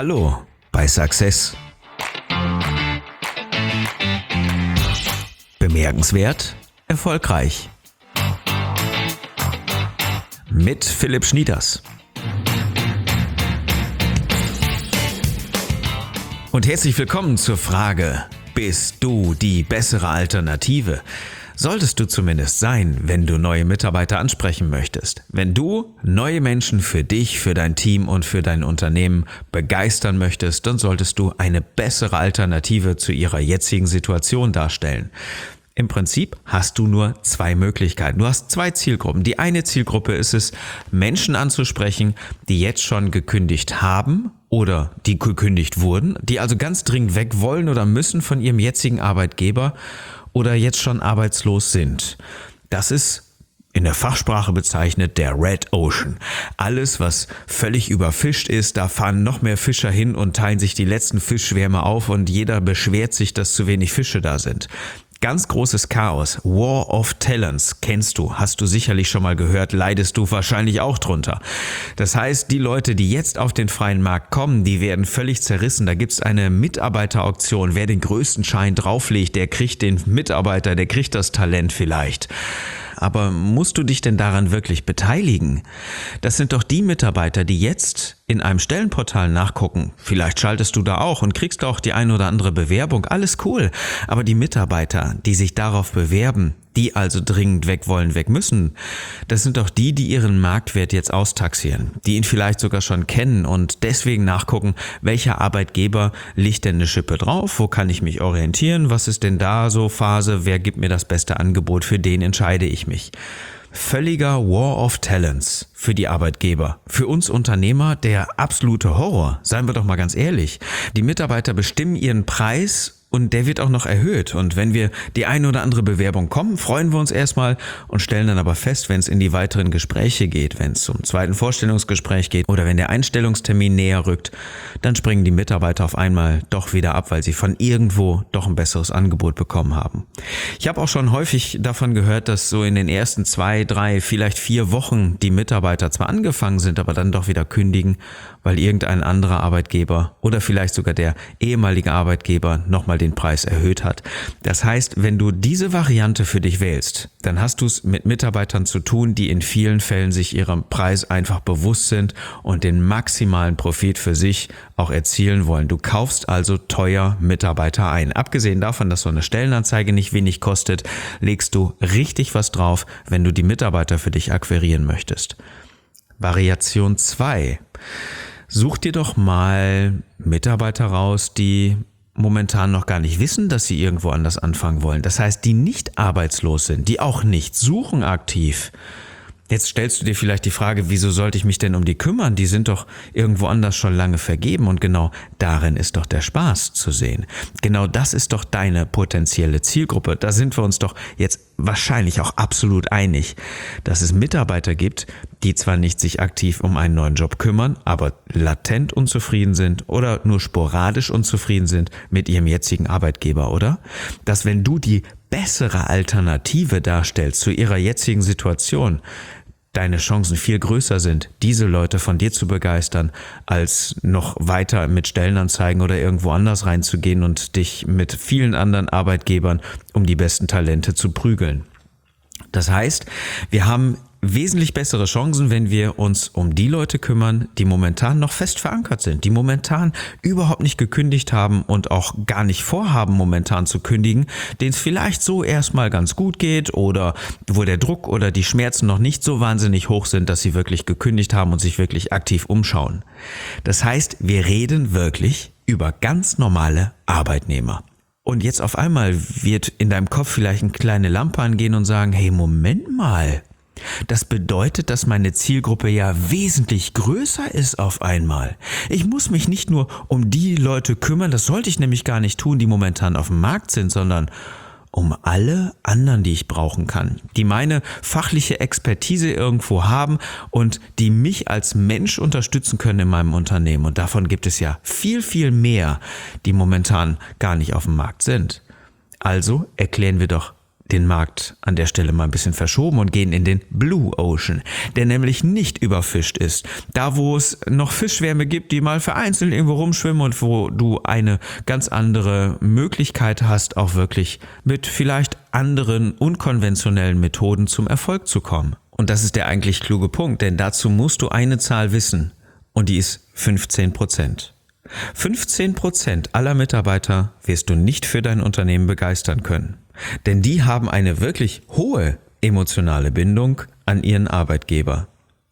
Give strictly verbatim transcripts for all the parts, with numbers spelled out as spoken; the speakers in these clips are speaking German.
Hallo bei Success. Bemerkenswert, erfolgreich. Mit Philipp Schnieders. Und herzlich willkommen zur Frage: Bist du die bessere Alternative? Solltest du zumindest sein, wenn du neue Mitarbeiter ansprechen möchtest. Wenn du neue Menschen für dich, für dein Team und für dein Unternehmen begeistern möchtest, dann solltest du eine bessere Alternative zu ihrer jetzigen Situation darstellen. Im Prinzip hast du nur zwei Möglichkeiten. Du hast zwei Zielgruppen. Die eine Zielgruppe ist es, Menschen anzusprechen, die jetzt schon gekündigt haben oder die gekündigt wurden, die also ganz dringend weg wollen oder müssen von ihrem jetzigen Arbeitgeber oder jetzt schon arbeitslos sind. Das ist in der Fachsprache bezeichnet der Red Ocean. Alles, was völlig überfischt ist, da fahren noch mehr Fischer hin und teilen sich die letzten Fischschwärme auf und jeder beschwert sich, dass zu wenig Fische da sind. Ganz großes Chaos. War of Talents kennst du, hast du sicherlich schon mal gehört, leidest du wahrscheinlich auch drunter. Das heißt, die Leute, die jetzt auf den freien Markt kommen, die werden völlig zerrissen. Da gibt es eine Mitarbeiterauktion. Wer den größten Schein drauflegt, der kriegt den Mitarbeiter, der kriegt das Talent vielleicht. Aber musst du dich denn daran wirklich beteiligen? Das sind doch die Mitarbeiter, die jetzt in einem Stellenportal nachgucken. Vielleicht schaltest du da auch und kriegst auch die ein oder andere Bewerbung. Alles cool. Aber die Mitarbeiter, die sich darauf bewerben, die also dringend weg wollen, weg müssen, das sind doch die, die ihren Marktwert jetzt austaxieren, die ihn vielleicht sogar schon kennen und deswegen nachgucken, welcher Arbeitgeber legt denn eine Schippe drauf, wo kann ich mich orientieren, was ist denn da so Phase, wer gibt mir das beste Angebot, für den entscheide ich mich. Völliger War of Talents für die Arbeitgeber. Für uns Unternehmer der absolute Horror, seien wir doch mal ganz ehrlich. Die Mitarbeiter bestimmen ihren Preis und der wird auch noch erhöht. Und wenn wir die eine oder andere Bewerbung kommen, freuen wir uns erstmal und stellen dann aber fest, wenn es in die weiteren Gespräche geht, wenn es zum zweiten Vorstellungsgespräch geht oder wenn der Einstellungstermin näher rückt, dann springen die Mitarbeiter auf einmal doch wieder ab, weil sie von irgendwo doch ein besseres Angebot bekommen haben. Ich habe auch schon häufig davon gehört, dass so in den ersten zwei, drei, vielleicht vier Wochen die Mitarbeiter zwar angefangen sind, aber dann doch wieder kündigen, weil irgendein anderer Arbeitgeber oder vielleicht sogar der ehemalige Arbeitgeber nochmal den Preis erhöht hat. Das heißt, wenn du diese Variante für dich wählst, dann hast du es mit Mitarbeitern zu tun, die in vielen Fällen sich ihrem Preis einfach bewusst sind und den maximalen Profit für sich auch erzielen wollen. Du kaufst also teuer Mitarbeiter ein. Abgesehen davon, dass so eine Stellenanzeige nicht wenig kostet, legst du richtig was drauf, wenn du die Mitarbeiter für dich akquirieren möchtest. Variation zwei. Such dir doch mal Mitarbeiter raus, die momentan noch gar nicht wissen, dass sie irgendwo anders anfangen wollen. Das heißt, die nicht arbeitslos sind, die auch nicht suchen aktiv. Jetzt stellst du dir vielleicht die Frage, wieso sollte ich mich denn um die kümmern? Die sind doch irgendwo anders schon lange vergeben und genau darin ist doch der Spaß zu sehen. Genau das ist doch deine potenzielle Zielgruppe. Da sind wir uns doch jetzt wahrscheinlich auch absolut einig, dass es Mitarbeiter gibt, die zwar nicht sich aktiv um einen neuen Job kümmern, aber latent unzufrieden sind oder nur sporadisch unzufrieden sind mit ihrem jetzigen Arbeitgeber, oder? Dass wenn du die bessere Alternative darstellst zu ihrer jetzigen Situation, deine Chancen viel größer sind, diese Leute von dir zu begeistern, als noch weiter mit Stellenanzeigen oder irgendwo anders reinzugehen und dich mit vielen anderen Arbeitgebern um die besten Talente zu prügeln. Das heißt, wir haben wesentlich bessere Chancen, wenn wir uns um die Leute kümmern, die momentan noch fest verankert sind, die momentan überhaupt nicht gekündigt haben und auch gar nicht vorhaben, momentan zu kündigen, denen es vielleicht so erstmal ganz gut geht oder wo der Druck oder die Schmerzen noch nicht so wahnsinnig hoch sind, dass sie wirklich gekündigt haben und sich wirklich aktiv umschauen. Das heißt, wir reden wirklich über ganz normale Arbeitnehmer. Und jetzt auf einmal wird in deinem Kopf vielleicht eine kleine Lampe angehen und sagen, hey, Moment mal. Das bedeutet, dass meine Zielgruppe ja wesentlich größer ist auf einmal. Ich muss mich nicht nur um die Leute kümmern, das sollte ich nämlich gar nicht tun, die momentan auf dem Markt sind, sondern um alle anderen, die ich brauchen kann, die meine fachliche Expertise irgendwo haben und die mich als Mensch unterstützen können in meinem Unternehmen. Und davon gibt es ja viel, viel mehr, die momentan gar nicht auf dem Markt sind. Also erklären wir doch den Markt an der Stelle mal ein bisschen verschoben und gehen in den Blue Ocean, der nämlich nicht überfischt ist. Da, wo es noch Fischschwärme gibt, die mal vereinzelt irgendwo rumschwimmen und wo du eine ganz andere Möglichkeit hast, auch wirklich mit vielleicht anderen unkonventionellen Methoden zum Erfolg zu kommen. Und das ist der eigentlich kluge Punkt, denn dazu musst du eine Zahl wissen und die ist fünfzehn Prozent. fünfzehn Prozent aller Mitarbeiter wirst du nicht für dein Unternehmen begeistern können. Denn die haben eine wirklich hohe emotionale Bindung an ihren Arbeitgeber.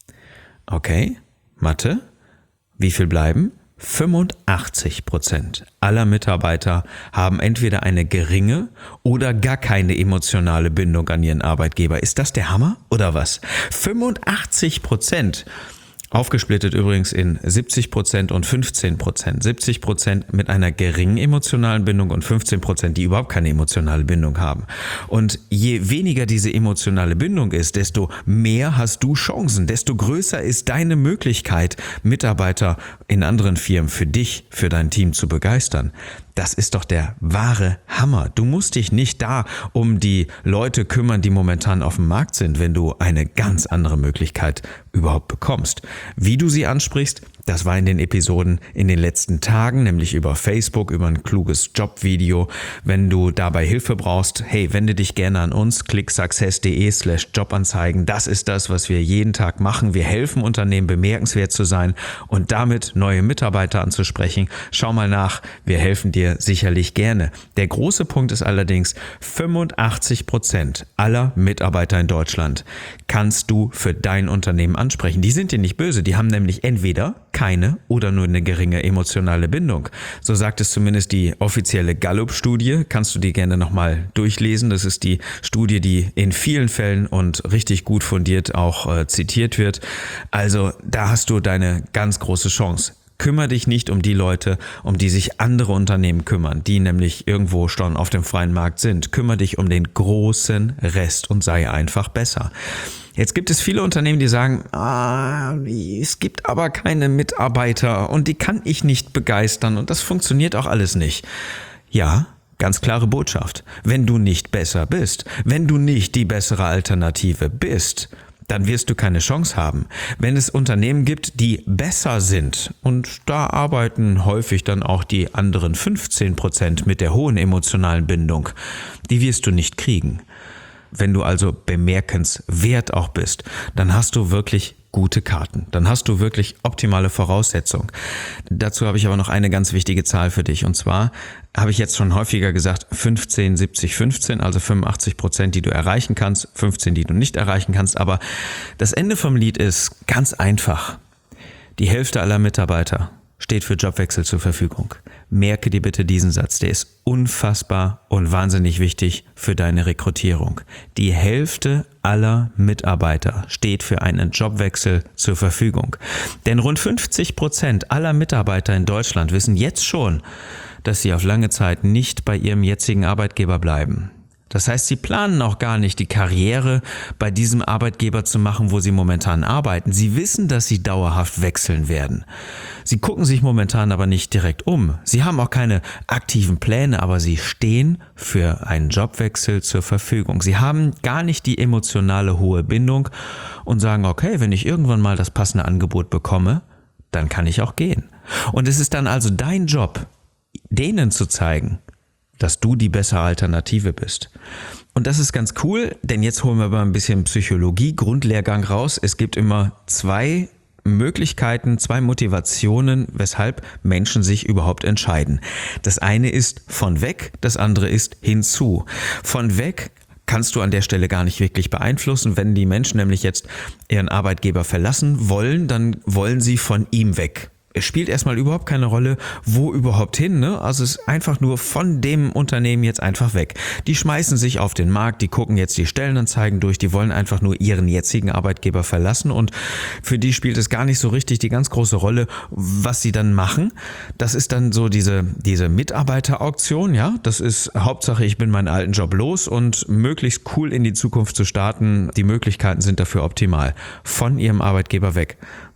Okay, Mathe, wie viel bleiben? fünfundachtzig Prozent aller Mitarbeiter haben entweder eine geringe oder gar keine emotionale Bindung an ihren Arbeitgeber. Ist das der Hammer oder was? fünfundachtzig Prozent! Aufgesplittet übrigens in siebzig Prozent und fünfzehn Prozent. siebzig Prozent mit einer geringen emotionalen Bindung und fünfzehn Prozent, die überhaupt keine emotionale Bindung haben. Und je weniger diese emotionale Bindung ist, desto mehr hast du Chancen, desto größer ist deine Möglichkeit, Mitarbeiter in anderen Firmen für dich, für dein Team zu begeistern. Das ist doch der wahre Hammer. Du musst dich nicht da um die Leute kümmern, die momentan auf dem Markt sind, wenn du eine ganz andere Möglichkeit überhaupt bekommst. Wie du sie ansprichst, das war in den Episoden in den letzten Tagen, nämlich über Facebook, über ein kluges Jobvideo. Wenn du dabei Hilfe brauchst, hey, wende dich gerne an uns, clicksuccess.de slash Jobanzeigen. Das ist das, was wir jeden Tag machen. Wir helfen Unternehmen, bemerkenswert zu sein und damit neue Mitarbeiter anzusprechen. Schau mal nach, wir helfen dir sicherlich gerne. Der große Punkt ist allerdings, fünfundachtzig Prozent aller Mitarbeiter in Deutschland kannst du für dein Unternehmen ansprechen. Die sind dir nicht böse, die haben nämlich entweder keine oder nur eine geringe emotionale Bindung. So sagt es zumindest die offizielle Gallup-Studie. Kannst du die gerne nochmal durchlesen. Das ist die Studie, die in vielen Fällen und richtig gut fundiert auch äh, zitiert wird. Also da hast du deine ganz große Chance. Kümmere dich nicht um die Leute, um die sich andere Unternehmen kümmern, die nämlich irgendwo schon auf dem freien Markt sind. Kümmere dich um den großen Rest und sei einfach besser. Jetzt gibt es viele Unternehmen, die sagen, ah, es gibt aber keine Mitarbeiter und die kann ich nicht begeistern und das funktioniert auch alles nicht. Ja, ganz klare Botschaft. Wenn du nicht besser bist, wenn du nicht die bessere Alternative bist, dann wirst du keine Chance haben. Wenn es Unternehmen gibt, die besser sind, und da arbeiten häufig dann auch die anderen fünfzehn Prozent mit der hohen emotionalen Bindung, die wirst du nicht kriegen. Wenn du also bemerkenswert auch bist, dann hast du wirklich gute Karten. Dann hast du wirklich optimale Voraussetzungen. Dazu habe ich aber noch eine ganz wichtige Zahl für dich. Und zwar habe ich jetzt schon häufiger gesagt, fünfzehn, siebzig, fünfzehn, also fünfundachtzig Prozent, die du erreichen kannst, fünfzehn, die du nicht erreichen kannst. Aber das Ende vom Lied ist ganz einfach. Die Hälfte aller Mitarbeiter steht für Jobwechsel zur Verfügung. Merke dir bitte diesen Satz, der ist unfassbar und wahnsinnig wichtig für deine Rekrutierung. Die Hälfte aller Mitarbeiter steht für einen Jobwechsel zur Verfügung. Denn rund fünfzig Prozent aller Mitarbeiter in Deutschland wissen jetzt schon, dass sie auf lange Zeit nicht bei ihrem jetzigen Arbeitgeber bleiben. Das heißt, sie planen auch gar nicht, die Karriere bei diesem Arbeitgeber zu machen, wo sie momentan arbeiten. Sie wissen, dass sie dauerhaft wechseln werden. Sie gucken sich momentan aber nicht direkt um. Sie haben auch keine aktiven Pläne, aber sie stehen für einen Jobwechsel zur Verfügung. Sie haben gar nicht die emotionale hohe Bindung und sagen, okay, wenn ich irgendwann mal das passende Angebot bekomme, dann kann ich auch gehen. Und es ist dann also dein Job, denen zu zeigen, dass du die bessere Alternative bist. Und das ist ganz cool, denn jetzt holen wir mal ein bisschen Psychologie, Grundlehrgang raus. Es gibt immer zwei Möglichkeiten, zwei Motivationen, weshalb Menschen sich überhaupt entscheiden. Das eine ist von weg, das andere ist hinzu. Von weg kannst du an der Stelle gar nicht wirklich beeinflussen. Wenn die Menschen nämlich jetzt ihren Arbeitgeber verlassen wollen, dann wollen sie von ihm weg. Es spielt erstmal überhaupt keine Rolle, wo überhaupt hin, ne? Also es ist einfach nur von dem Unternehmen jetzt einfach weg. Die schmeißen sich auf den Markt, die gucken jetzt die Stellenanzeigen durch, die wollen einfach nur ihren jetzigen Arbeitgeber verlassen und für die spielt es gar nicht so richtig die ganz große Rolle, was sie dann machen. Das ist dann so diese, diese Mitarbeiterauktion, ja? Das ist Hauptsache, ich bin meinen alten Job los und möglichst cool in die Zukunft zu starten. Die Möglichkeiten sind dafür optimal. Von ihrem Arbeitgeber weg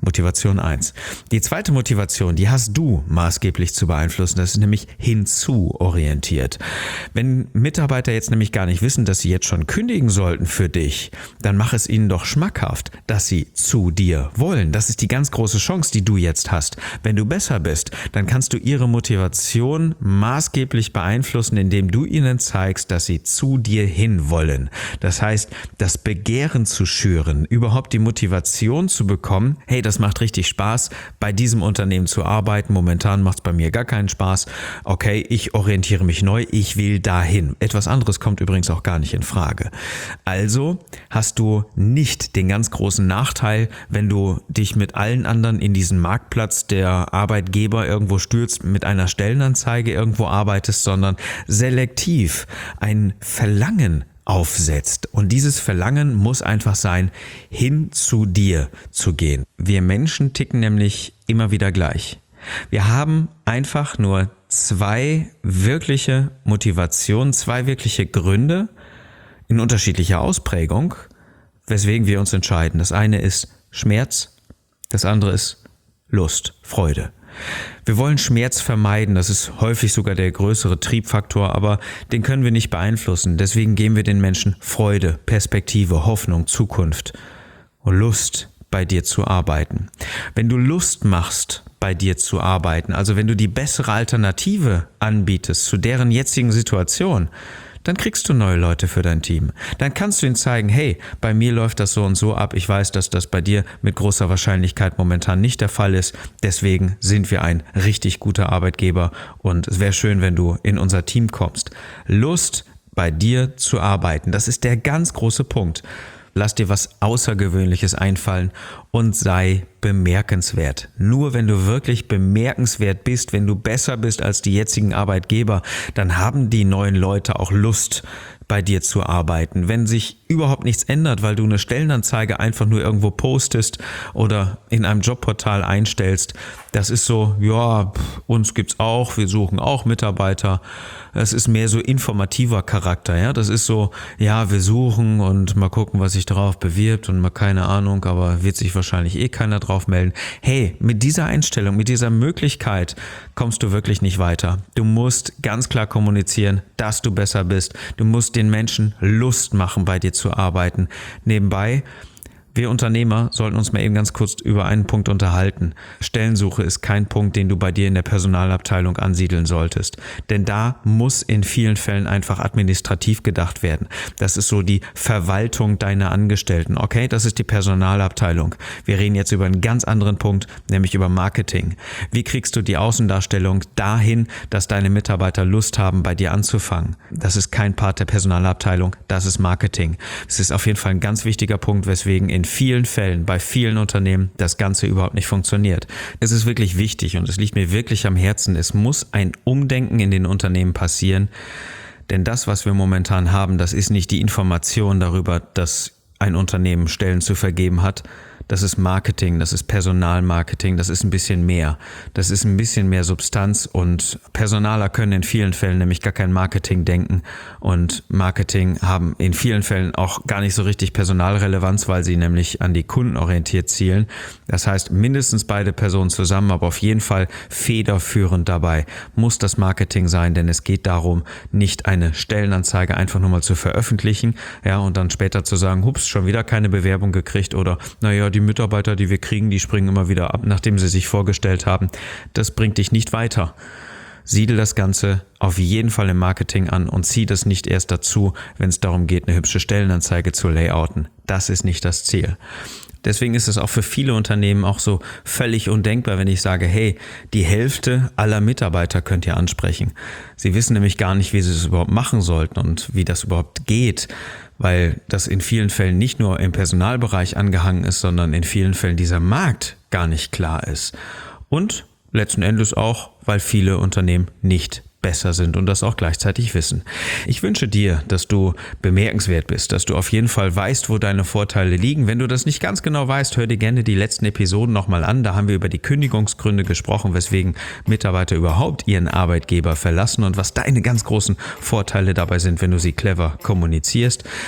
Motivation eins. Die zweite Motivation, die hast du maßgeblich zu beeinflussen. Das ist nämlich hinzuorientiert. Wenn Mitarbeiter jetzt nämlich gar nicht wissen, dass sie jetzt schon kündigen sollten für dich, dann mach es ihnen doch schmackhaft, dass sie zu dir wollen. Das ist die ganz große Chance, die du jetzt hast. Wenn du besser bist, dann kannst du ihre Motivation maßgeblich beeinflussen, indem du ihnen zeigst, dass sie zu dir hin wollen. Das heißt, das Begehren zu schüren, überhaupt die Motivation zu bekommen, hey, das macht richtig Spaß, bei diesem Unternehmen zu arbeiten. Momentan macht es bei mir gar keinen Spaß. Okay, ich orientiere mich neu, ich will dahin. Etwas anderes kommt übrigens auch gar nicht in Frage. Also hast du nicht den ganz großen Nachteil, wenn du dich mit allen anderen in diesen Marktplatz der Arbeitgeber irgendwo stürzt, mit einer Stellenanzeige irgendwo arbeitest, sondern selektiv ein Verlangen aufsetzt. Und dieses Verlangen muss einfach sein, hin zu dir zu gehen. Wir Menschen ticken nämlich immer wieder gleich. Wir haben einfach nur zwei wirkliche Motivationen, zwei wirkliche Gründe in unterschiedlicher Ausprägung, weswegen wir uns entscheiden. Das eine ist Schmerz, das andere ist Lust, Freude. Wir wollen Schmerz vermeiden, das ist häufig sogar der größere Triebfaktor, aber den können wir nicht beeinflussen. Deswegen geben wir den Menschen Freude, Perspektive, Hoffnung, Zukunft und Lust, bei dir zu arbeiten. Wenn du Lust machst, bei dir zu arbeiten, also wenn du die bessere Alternative anbietest zu deren jetzigen Situation, dann kriegst du neue Leute für dein Team. Dann kannst du ihnen zeigen, hey, bei mir läuft das so und so ab. Ich weiß, dass das bei dir mit großer Wahrscheinlichkeit momentan nicht der Fall ist. Deswegen sind wir ein richtig guter Arbeitgeber und es wäre schön, wenn du in unser Team kommst. Lust, bei dir zu arbeiten, das ist der ganz große Punkt. Lass dir was Außergewöhnliches einfallen und sei bemerkenswert. Nur wenn du wirklich bemerkenswert bist, wenn du besser bist als die jetzigen Arbeitgeber, dann haben die neuen Leute auch Lust, bei dir zu arbeiten. Wenn sich überhaupt nichts ändert, weil du eine Stellenanzeige einfach nur irgendwo postest oder in einem Jobportal einstellst, das ist so, ja, uns gibt's auch, wir suchen auch Mitarbeiter. Das ist mehr so informativer Charakter, ja. Das ist so, ja, wir suchen und mal gucken, was sich darauf bewirbt und mal keine Ahnung, aber wird sich wahrscheinlich eh keiner drauf melden. Hey, mit dieser Einstellung, mit dieser Möglichkeit kommst du wirklich nicht weiter. Du musst ganz klar kommunizieren, dass du besser bist. Du musst den Menschen Lust machen, bei dir zu arbeiten. Nebenbei, wir Unternehmer sollten uns mal eben ganz kurz über einen Punkt unterhalten. Stellensuche ist kein Punkt, den du bei dir in der Personalabteilung ansiedeln solltest. Denn da muss in vielen Fällen einfach administrativ gedacht werden. Das ist so die Verwaltung deiner Angestellten. Okay, das ist die Personalabteilung. Wir reden jetzt über einen ganz anderen Punkt, nämlich über Marketing. Wie kriegst du die Außendarstellung dahin, dass deine Mitarbeiter Lust haben, bei dir anzufangen? Das ist kein Part der Personalabteilung, das ist Marketing. Das ist auf jeden Fall ein ganz wichtiger Punkt, weswegen in vielen Fällen, bei vielen Unternehmen das Ganze überhaupt nicht funktioniert. Es ist wirklich wichtig und es liegt mir wirklich am Herzen. Es muss ein Umdenken in den Unternehmen passieren, denn das, was wir momentan haben, das ist nicht die Information darüber, dass ein Unternehmen Stellen zu vergeben hat. Das ist Marketing, das ist Personalmarketing, das ist ein bisschen mehr. Das ist ein bisschen mehr Substanz und Personaler können in vielen Fällen nämlich gar kein Marketing denken und Marketing haben in vielen Fällen auch gar nicht so richtig Personalrelevanz, weil sie nämlich an die Kunden orientiert zielen. Das heißt, mindestens beide Personen zusammen, aber auf jeden Fall federführend dabei muss das Marketing sein, denn es geht darum, nicht eine Stellenanzeige einfach nur mal zu veröffentlichen, ja, und dann später zu sagen, hups, schon wieder keine Bewerbung gekriegt oder naja, die Mitarbeiter, die wir kriegen, die springen immer wieder ab, nachdem sie sich vorgestellt haben. Das bringt dich nicht weiter. Siedel das Ganze auf jeden Fall im Marketing an und zieh das nicht erst dazu, wenn es darum geht, eine hübsche Stellenanzeige zu layouten. Das ist nicht das Ziel. Deswegen ist es auch für viele Unternehmen auch so völlig undenkbar, wenn ich sage, hey, die Hälfte aller Mitarbeiter könnt ihr ansprechen. Sie wissen nämlich gar nicht, wie sie es überhaupt machen sollten und wie das überhaupt geht, weil das in vielen Fällen nicht nur im Personalbereich angehangen ist, sondern in vielen Fällen dieser Markt gar nicht klar ist. Und letzten Endes auch, weil viele Unternehmen nicht besser sind und das auch gleichzeitig wissen. Ich wünsche dir, dass du bemerkenswert bist, dass du auf jeden Fall weißt, wo deine Vorteile liegen. Wenn du das nicht ganz genau weißt, hör dir gerne die letzten Episoden nochmal an. Da haben wir über die Kündigungsgründe gesprochen, weswegen Mitarbeiter überhaupt ihren Arbeitgeber verlassen und was deine ganz großen Vorteile dabei sind, wenn du sie clever kommunizierst.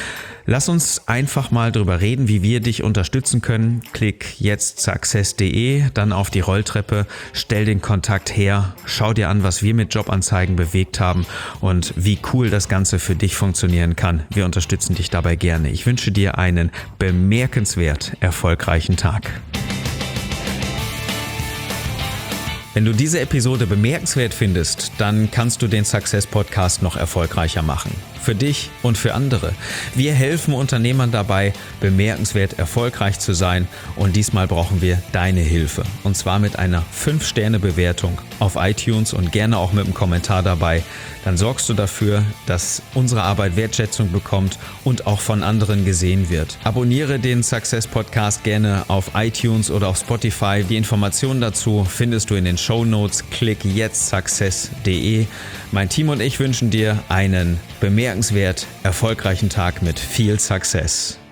Lass uns einfach mal drüber reden, wie wir dich unterstützen können. Klick jetzt success punkt de, dann auf die Rolltreppe, stell den Kontakt her, schau dir an, was wir mit Jobanzeigen bewegt haben und wie cool das Ganze für dich funktionieren kann. Wir unterstützen dich dabei gerne. Ich wünsche dir einen bemerkenswert erfolgreichen Tag. Wenn du diese Episode bemerkenswert findest, dann kannst du den Success Podcast noch erfolgreicher machen. Für dich und für andere. Wir helfen Unternehmern dabei, bemerkenswert erfolgreich zu sein und diesmal brauchen wir deine Hilfe. Und zwar mit einer fünf Sterne Bewertung auf iTunes und gerne auch mit einem Kommentar dabei. Dann sorgst du dafür, dass unsere Arbeit Wertschätzung bekommt und auch von anderen gesehen wird. Abonniere den Success Podcast gerne auf iTunes oder auf Spotify. Die Informationen dazu findest du in den Shownotes. Klick jetzt success punkt de. Mein Team und ich wünschen dir einen bemerkenswert erfolgreichen Tag mit viel Success.